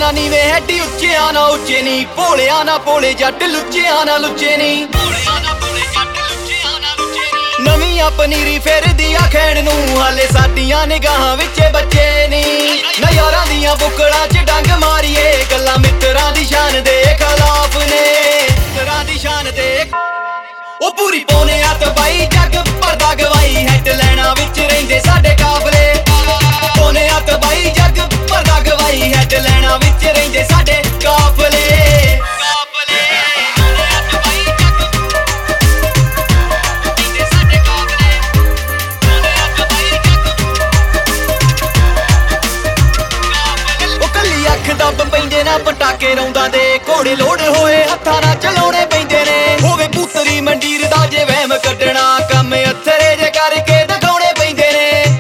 ਨਾ ਨੀਵੇਂ ਹੈਡੀ ਉੱਚਿਆਂ ਨਾ ਉੱਚੇ ਨੀ, ਭੋਲਿਆਂ ਨਾ ਭੋਲੇ ਜੱਟ ਲੁੱਚਿਆਂ ਨਾ ਲੁੱਚੇ ਨੀ। ਨਵੀਆਂ ਪਨੀਰੀ ਫਿਰਦੀ ਆ ਖੈਣ ਨੂੰ, ਹਾਲੇ ਸਾਡੀਆਂ ਨਿਗਾਹਾਂ ਵਿੱਚ ਬੱਚੇ ਨੀ। ਨਜ਼ਾਰਾਂ ਦੀਆਂ ਬੁੱਕਲਾਂ 'ਚ ਡੰਗ ਮਾਰੀਏ, ਗੱਲਾਂ ਮਿੱਤਰਾਂ ਦੀ ਸ਼ਾਨ ਦੇ ਖਿਲਾਫ ਨੇ। ਮਿੱਤਰਾਂ ਦੀ ਸ਼ਾਨ ਦੇ ਉਹ ਪੂਰੀ ਪਾਉਣੇ ਆ ਤਬਾਈ, ਜੱਗ ਭਰਦਾ ਗਵਾਈ, ਹੈਡਲਾਈਨਾਂ ਵਿੱਚ ਰਹਿੰਦੇ ਸਾਡੇ ਕਾਫਲੇ। ਪਾਉਣੇ ਆ ਤਬਾਈ, ਜੱਗ ਭਰਦਾ ਗਵਾਈ, ਹੈਡਲਾਈਨਾਂ ਵਿੱਚ ਰਹਿੰਦੇ ਸਾਡੇ ਕਾਫਲੇ। ਦੱਬ ਪੈਂਦੇ ਨਾ ਪਟਾਕੇ ਰੌਂਦਾਂ ਦੇ, ਘੋੜੇ ਲੋੜ ਹੋਏ ਹੱਥਾਂ ਨਾਲ ਚਲਾਉਣੇ ਪੈਂਦੇ ਨੇ। ਹੋਵੇ ਪੁੱਤਰੀ ਮੰਡੀਰ ਦਾ ਜੇ ਵਹਿਮ ਕੱਢਣਾ, ਕੰਮ ਅਥਰੇ ਜੇ ਕਰਕੇ ਦਿਖਾਉਣੇ ਪੈਂਦੇ ਨੇ।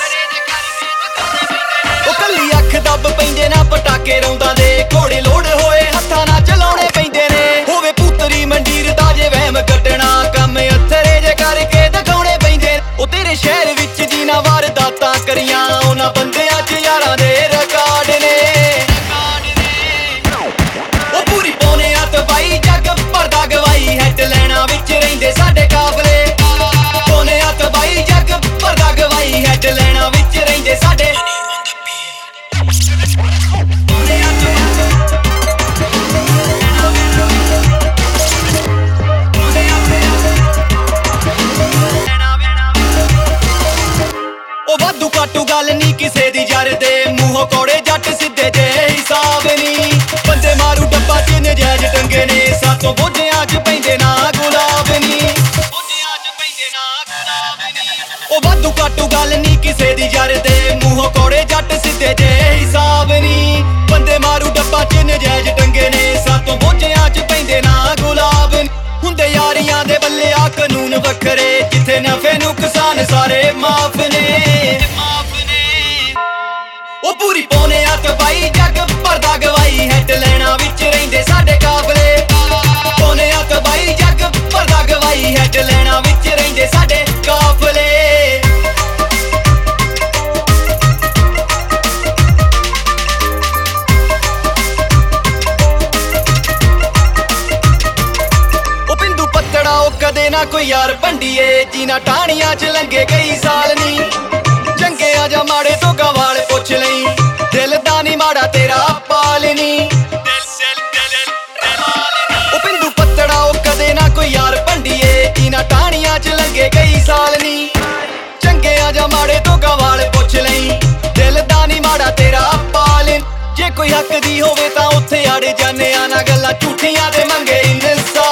ਉਹ ਕੱਲੀ ਅੱਖ ਦੱਬ ਪੈਂਦੇ ਨਾ ਪਟਾਕੇ ਰੌਂਦਾਂ ਦੇ, ਘੋੜੇ ਲੋੜ ਹੋਏ ਹੱਥਾਂ ਨਾਲ ਚਲਾਉਣੇ ਪੈਂਦੇ ਨੇ। ਹੋਵੇ ਪੁੱਤਰੀ ਮੰਡੀਰ ਦਾ ਜੇ ਵਹਿਮ ਕੱਢਣਾ, ਕੰਮ ਅਥਰੇ ਜੇ ਕਰਕੇ ਦਿਖਾਉਣੇ ਪੈਂਦੇ। ਉਹ ਤੇਰੇ ਸ਼ਹਿਰ ਵਿੱਚ ਜਿਨ੍ਹਾਂ ਵਾਰਦਾਤਾਂ ਕਰੀਆਂ, ਉਹਨਾਂ ਬੰਦਿਆਂ 'ਚ ਯਾਰਾਂ ਦੇ ਰਿਕਾਰਡ ਨੇ। ਜੱਗ ਭਰਦਾ ਗਵਾਈ, ਹੈਡਲਾਈਨਾਂ ਵਿੱਚ ਰਹਿੰਦੇ ਸਾਡੇ ਕਾਫਲੇ। ਪਾਉਣੇ ਆ ਤਬਾਈ, ਜੱਗ ਭਰਦਾ ਗਵਾਈ, ਹੈਡਲਾਈਨਾਂ ਵਿੱਚ ਰਹਿੰਦੇ ਸਾਡੇ। ਉਹ ਵਾਧੂ ਕਾਟੂ ਗੱਲ ਨੀ ਕਿਸੇ ਦੀ ਜਰ ਦੇ, ਮੂੰਹੋਂ ਕੌੜੇ ਜੱਟ ਸਿੱਧੇ ਜੇ ਹਿਸਾਬ ਨੀ। ਬੰਦੇ ਮਾਰੂ ਡੱਬਾ 'ਚ ਨਜਾਇਜ਼ ਟੰਗੇ ਨੇ, ਸਾਤੋਂ ਬੋਝਿਆਂ 'ਚ ਪੈਂਦੇ ਨਾ ਗੁਲਾਬ ਨੀ। ਉਹ ਵਾਧੂ ਕਾਟੂ ਗੱਲ ਨੀ ਕਿਸੇ ਦੀ ਜਰ ਦੇ, ਮੂੰਹੋਂ ਕੌੜੇ ਜੱਟ ਸਿੱਧੇ ਜੇ ਹਿਸਾਬ ਨੀ। ਬੰਦੇ ਮਾਰੂ ਡੱਬਾ 'ਚ ਨਜਾਇਜ਼ ਟੰਗੇ ਨੇ, ਸਾਤੋਂ ਬੋਝਿਆਂ 'ਚ ਪੈਂਦੇ ਨਾ ਗੁਲਾਬ ਨੀ। ਹੁੰਦੇ ਯਾਰੀਆਂ ਦੇ ਬੱਲਿਆ ਕਾਨੂੰਨ ਵੱਖਰੇ, ਜਿੱਥੇ ਨਫੇ ਨੁਕਸਾਨ ਸਾਰੇ ਮਾਫ ਨੇ। ਉਹ ਪੂਰੀ ਪਾਉਣੇ ਆ ਤਬਾਈ, ਜੱਗ ਭਰਦਾ ਗਵਾਈ, ਹੈਡਲਾਈਨਾਂ ਵਿੱਚ ਰਹਿੰਦੇ ਸਾਡੇ ਕਾਫਲੇ। ਪਾਉਣੇ ਆ ਤਬਾਈ, ਜੱਗ ਭਰਦਾ ਗਵਾਈ, ਹੈਡਲਾਈਨਾਂ ਵਿੱਚ ਰਹਿੰਦੇ ਸਾਡੇ ਕਾਫਲੇ। ਉਹ ਬਿੰਦੂ ਪੱਤੜਾ ਉਹ ਕਦੇ ਨਾ ਕੋਈ ਯਾਰ ਭੰਡੀਏ, ਜਿਨ੍ਹਾਂ ਟਾਹਣੀਆਂ 'ਚ ਲੰਘੇ ਕਈ ਸਾਲ ਨੀ। ਚੰਗੇ ਆ ਜਾਂ ਮਾੜੇ ਤੋਂ ਗਵਾਲ ਪੁੱਛ ਲਈ, ਦਿਲ ਦਾ ਨੀ ਮਾੜਾ ਤੇਰਾ ਪਾਲ ਨੀ। ਉਹ ਬਿੰਦੂ ਪੱਤੜਾ ਉਹ ਕਦੇ ਨਾ ਕੋਈ ਯਾਰ ਭੰਡੀਏ, ਜਿਨ੍ਹਾਂ ਟਾਹਣੀਆਂ 'ਚ ਲੰਘੇ ਕਈ ਸਾਲ ਨੀ। ਚੰਗੇ ਆ ਜਾਂ ਮਾੜੇ ਤੋਂ ਗਵਾਲ ਪੁੱਛ ਲਈ, ਦਿਲ ਦਾ ਨੀ ਮਾੜਾ ਤੇਰਾ ਪਾਲ। ਜੇ ਕੋਈ ਹੱਕ ਦੀ ਹੋਵੇ ਤਾਂ ਉੱਥੇ ਆੜੇ ਜਾਂਦੇ ਆ ਨਾ, ਗੱਲਾਂ ਝੂਠੀਆਂ ਦੇ ਮੰਗੇ ਇਨਸਾਨ।